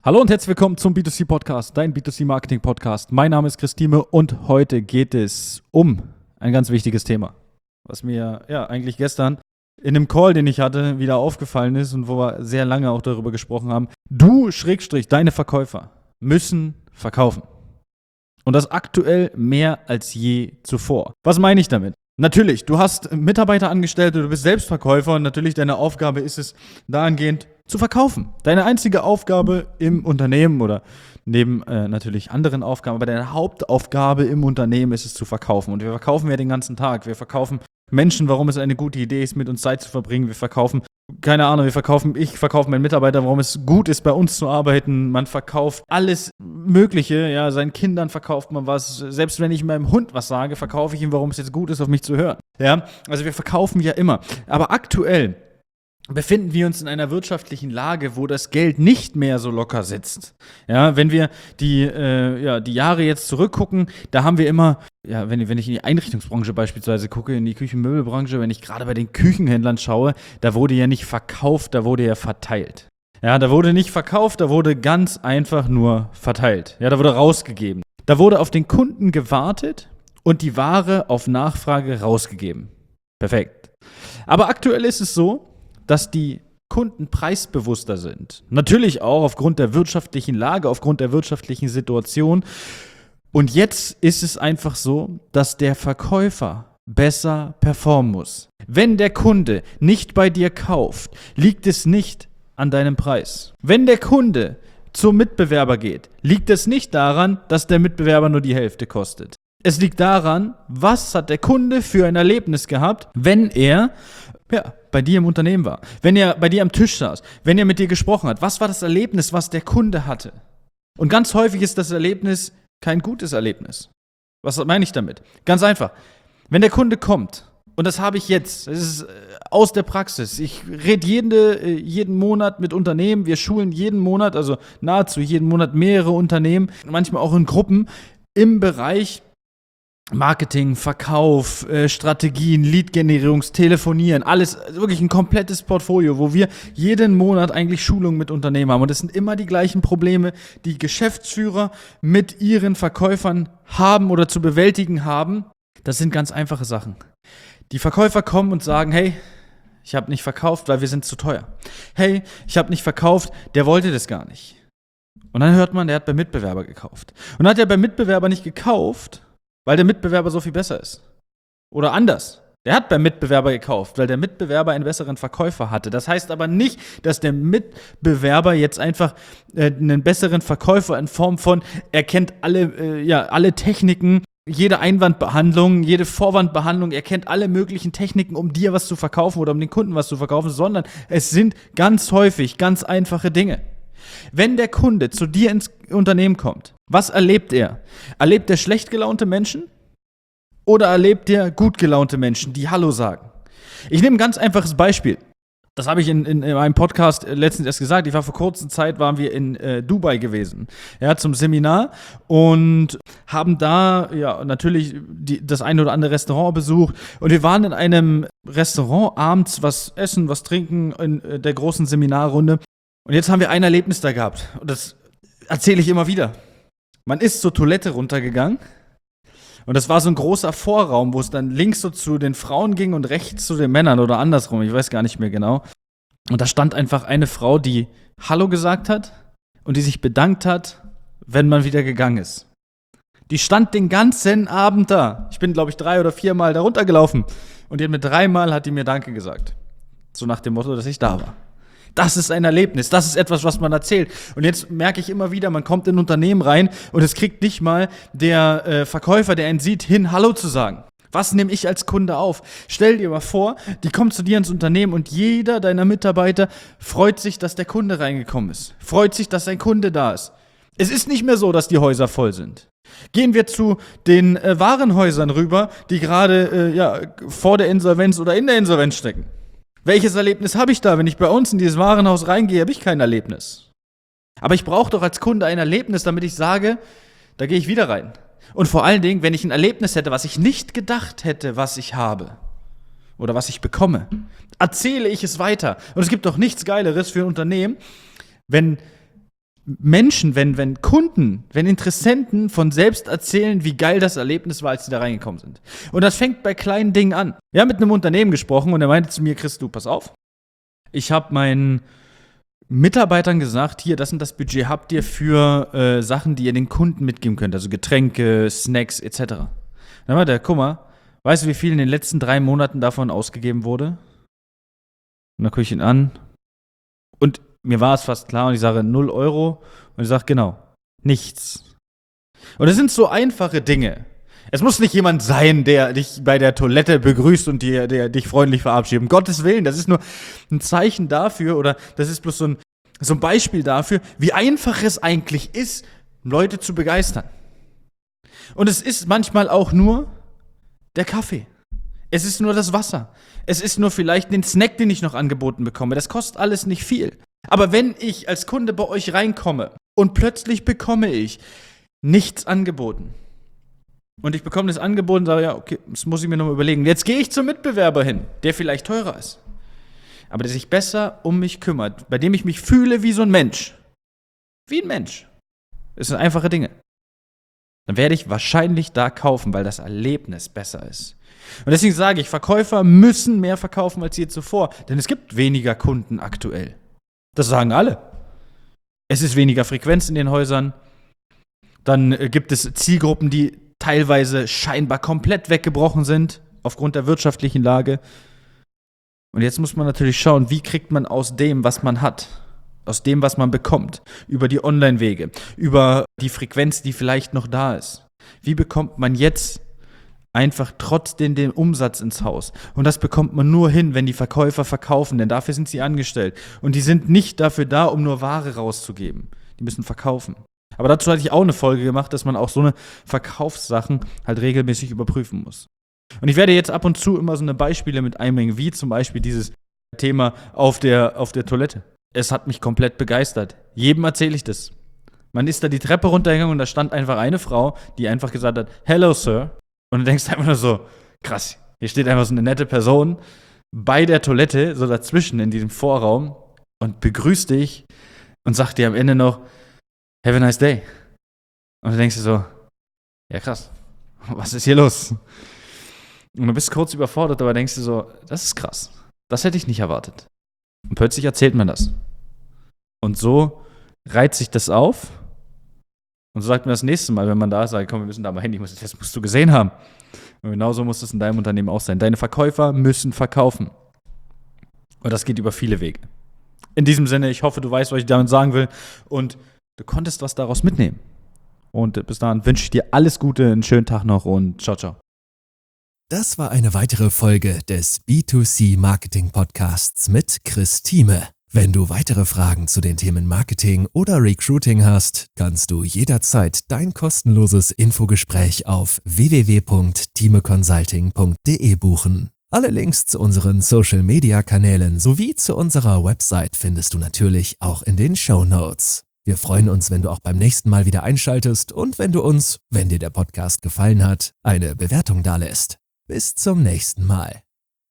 Hallo und herzlich willkommen zum B2C-Podcast, dein B2C-Marketing-Podcast. Mein Name ist Christine und heute geht es um ein ganz wichtiges Thema, was mir eigentlich gestern in einem Call, den ich hatte, wieder aufgefallen ist und wo wir sehr lange auch darüber gesprochen haben. Deine Verkäufer müssen verkaufen. Und das aktuell mehr als je zuvor. Was meine ich damit? Natürlich, du hast Mitarbeiter angestellt, du bist Selbstverkäufer und natürlich deine Aufgabe ist es, dahingehend zu verkaufen. Deine einzige Aufgabe im Unternehmen oder neben natürlich anderen Aufgaben, aber deine Hauptaufgabe im Unternehmen ist es zu verkaufen. Und wir verkaufen ja den ganzen Tag. Wir verkaufen Menschen, warum es eine gute Idee ist, mit uns Zeit zu verbringen. Wir verkaufen, ich verkaufe meinen Mitarbeitern, warum es gut ist, bei uns zu arbeiten. Man verkauft alles Mögliche, ja, seinen Kindern verkauft man was. Selbst wenn ich meinem Hund was sage, verkaufe ich ihm, warum es jetzt gut ist, auf mich zu hören. Ja, also wir verkaufen ja immer. Aber aktuell befinden wir uns in einer wirtschaftlichen Lage, wo das Geld nicht mehr so locker sitzt. Ja, wenn wir die Jahre jetzt zurückgucken, da haben wir immer, wenn ich in die Einrichtungsbranche beispielsweise gucke, in die Küchenmöbelbranche, wenn ich gerade bei den Küchenhändlern schaue, da wurde ja nicht verkauft, da wurde ja verteilt. Ja, da wurde nicht verkauft, da wurde ganz einfach nur verteilt. Ja, da wurde rausgegeben. Da wurde auf den Kunden gewartet und die Ware auf Nachfrage rausgegeben. Perfekt. Aber aktuell ist es so, dass die Kunden preisbewusster sind. Natürlich auch aufgrund der wirtschaftlichen Lage, aufgrund der wirtschaftlichen Situation. Und jetzt ist es einfach so, dass der Verkäufer besser performen muss. Wenn der Kunde nicht bei dir kauft, liegt es nicht an deinem Preis. Wenn der Kunde zum Mitbewerber geht, liegt es nicht daran, dass der Mitbewerber nur die Hälfte kostet. Es liegt daran, was hat der Kunde für ein Erlebnis gehabt, wenn er bei dir im Unternehmen war, wenn er bei dir am Tisch saß, wenn er mit dir gesprochen hat. Was war das Erlebnis, was der Kunde hatte? Und ganz häufig ist das Erlebnis kein gutes Erlebnis. Was meine ich damit? Ganz einfach. Wenn der Kunde kommt, und das habe ich jetzt, das ist aus der Praxis, ich rede jeden Monat mit Unternehmen, wir schulen jeden Monat, also nahezu jeden Monat mehrere Unternehmen, manchmal auch in Gruppen, im Bereich Marketing, Verkauf, Strategien, Lead-Generierungs, Telefonieren, alles, wirklich ein komplettes Portfolio, wo wir jeden Monat eigentlich Schulungen mit Unternehmen haben. Und das sind immer die gleichen Probleme, die Geschäftsführer mit ihren Verkäufern haben oder zu bewältigen haben. Das sind ganz einfache Sachen. Die Verkäufer kommen und sagen, hey, ich habe nicht verkauft, weil wir sind zu teuer. Hey, ich habe nicht verkauft, der wollte das gar nicht. Und dann hört man, der hat beim Mitbewerber gekauft. Und dann hat er beim Mitbewerber nicht gekauft, weil der Mitbewerber so viel besser ist. Oder anders. Der hat beim Mitbewerber gekauft, weil der Mitbewerber einen besseren Verkäufer hatte. Das heißt aber nicht, dass der Mitbewerber jetzt einfach einen besseren Verkäufer in Form von, er kennt alle Techniken, jede Einwandbehandlung, jede Vorwandbehandlung, er kennt alle möglichen Techniken, um dir was zu verkaufen oder um den Kunden was zu verkaufen, sondern es sind ganz häufig ganz einfache Dinge. Wenn der Kunde zu dir ins Unternehmen kommt, was erlebt er? Erlebt er schlecht gelaunte Menschen oder erlebt er gut gelaunte Menschen, die Hallo sagen? Ich nehme ein ganz einfaches Beispiel. Das habe ich in einem Podcast letztens erst gesagt. Ich war vor kurzer Zeit, waren wir in Dubai gewesen, zum Seminar und haben da natürlich das eine oder andere Restaurant besucht. Und wir waren in einem Restaurant abends was essen, was trinken in der großen Seminarrunde. Und jetzt haben wir ein Erlebnis da gehabt. Und das erzähle ich immer wieder. Man ist zur Toilette runtergegangen. Und das war so ein großer Vorraum, wo es dann links so zu den Frauen ging und rechts zu den Männern oder andersrum. Ich weiß gar nicht mehr genau. Und da stand einfach eine Frau, die Hallo gesagt hat und die sich bedankt hat, wenn man wieder gegangen ist. Die stand den ganzen Abend da. Ich bin, glaube ich, 3 oder 4 Mal da runtergelaufen. Und mir 3 Mal hat die mir Danke gesagt. So nach dem Motto, dass ich da war. Das ist ein Erlebnis, das ist etwas, was man erzählt. Und jetzt merke ich immer wieder, man kommt in ein Unternehmen rein und es kriegt nicht mal der Verkäufer, der einen sieht, hin, Hallo zu sagen. Was nehme ich als Kunde auf? Stell dir mal vor, die kommt zu dir ins Unternehmen und jeder deiner Mitarbeiter freut sich, dass der Kunde reingekommen ist. Freut sich, dass ein Kunde da ist. Es ist nicht mehr so, dass die Häuser voll sind. Gehen wir zu den Warenhäusern rüber, die gerade vor der Insolvenz oder in der Insolvenz stecken. Welches Erlebnis habe ich da? Wenn ich bei uns in dieses Warenhaus reingehe, habe ich kein Erlebnis. Aber ich brauche doch als Kunde ein Erlebnis, damit ich sage, da gehe ich wieder rein. Und vor allen Dingen, wenn ich ein Erlebnis hätte, was ich nicht gedacht hätte, was ich habe oder was ich bekomme, erzähle ich es weiter. Und es gibt doch nichts Geileres für ein Unternehmen, wenn Menschen, wenn Kunden, wenn Interessenten von selbst erzählen, wie geil das Erlebnis war, als sie da reingekommen sind. Und das fängt bei kleinen Dingen an. Wir haben mit einem Unternehmen gesprochen und er meinte zu mir, Chris, du, pass auf. Ich habe meinen Mitarbeitern gesagt, hier, das und das Budget habt ihr für Sachen, die ihr den Kunden mitgeben könnt, also Getränke, Snacks etc. Dann meinte er, guck mal, weißt du, wie viel in den letzten 3 Monaten davon ausgegeben wurde? Und dann gucke ich ihn an und mir war es fast klar und ich sage 0 Euro und ich sage, genau, nichts. Und das sind so einfache Dinge. Es muss nicht jemand sein, der dich bei der Toilette begrüßt und der dich freundlich verabschiedet. Um Gottes Willen, das ist nur ein Zeichen dafür oder das ist bloß so ein Beispiel dafür, wie einfach es eigentlich ist, Leute zu begeistern. Und es ist manchmal auch nur der Kaffee. Es ist nur das Wasser. Es ist nur vielleicht den Snack, den ich noch angeboten bekomme. Das kostet alles nicht viel. Aber wenn ich als Kunde bei euch reinkomme und plötzlich bekomme ich nichts angeboten und ich bekomme das Angebot und sage, ja, okay, das muss ich mir nochmal überlegen. Jetzt gehe ich zum Mitbewerber hin, der vielleicht teurer ist, aber der sich besser um mich kümmert, bei dem ich mich fühle wie so ein Mensch. Wie ein Mensch. Das sind einfache Dinge. Dann werde ich wahrscheinlich da kaufen, weil das Erlebnis besser ist. Und deswegen sage ich, Verkäufer müssen mehr verkaufen als je zuvor, denn es gibt weniger Kunden aktuell. Das sagen alle. Es ist weniger Frequenz in den Häusern. Dann gibt es Zielgruppen, die teilweise scheinbar komplett weggebrochen sind, aufgrund der wirtschaftlichen Lage. Und jetzt muss man natürlich schauen, wie kriegt man aus dem, was man hat, aus dem, was man bekommt, über die Online-Wege, über die Frequenz, die vielleicht noch da ist. Wie bekommt man jetzt einfach trotzdem den Umsatz ins Haus? Und das bekommt man nur hin, wenn die Verkäufer verkaufen, denn dafür sind sie angestellt. Und die sind nicht dafür da, um nur Ware rauszugeben. Die müssen verkaufen. Aber dazu hatte ich auch eine Folge gemacht, dass man auch so eine Verkaufssachen halt regelmäßig überprüfen muss. Und ich werde jetzt ab und zu immer so eine Beispiele mit einbringen, wie zum Beispiel dieses Thema auf der Toilette. Es hat mich komplett begeistert. Jedem erzähle ich das. Man ist da die Treppe runtergegangen und da stand einfach eine Frau, die einfach gesagt hat, "Hello, Sir." Und du denkst einfach nur so, krass, hier steht einfach so eine nette Person bei der Toilette, so dazwischen in diesem Vorraum und begrüßt dich und sagt dir am Ende noch, "Have a nice day." Und du denkst dir so, ja krass, was ist hier los? Und du bist kurz überfordert, aber denkst dir so, das ist krass, das hätte ich nicht erwartet. Und plötzlich erzählt man das. Und so reiht sich das auf. Und so sagt man das nächste Mal, wenn man da sagt, komm, wir müssen da mal hin, das musst du gesehen haben. Und genauso muss es in deinem Unternehmen auch sein. Deine Verkäufer müssen verkaufen. Und das geht über viele Wege. In diesem Sinne, ich hoffe, du weißt, was ich damit sagen will. Und du konntest was daraus mitnehmen. Und bis dahin wünsche ich dir alles Gute, einen schönen Tag noch und ciao, ciao. Das war eine weitere Folge des B2C Marketing Podcasts mit Chris Thieme. Wenn du weitere Fragen zu den Themen Marketing oder Recruiting hast, kannst du jederzeit dein kostenloses Infogespräch auf www.thimeconsulting.de buchen. Alle Links zu unseren Social-Media-Kanälen sowie zu unserer Website findest du natürlich auch in den Shownotes. Wir freuen uns, wenn du auch beim nächsten Mal wieder einschaltest und wenn du uns, wenn dir der Podcast gefallen hat, eine Bewertung dalässt. Bis zum nächsten Mal.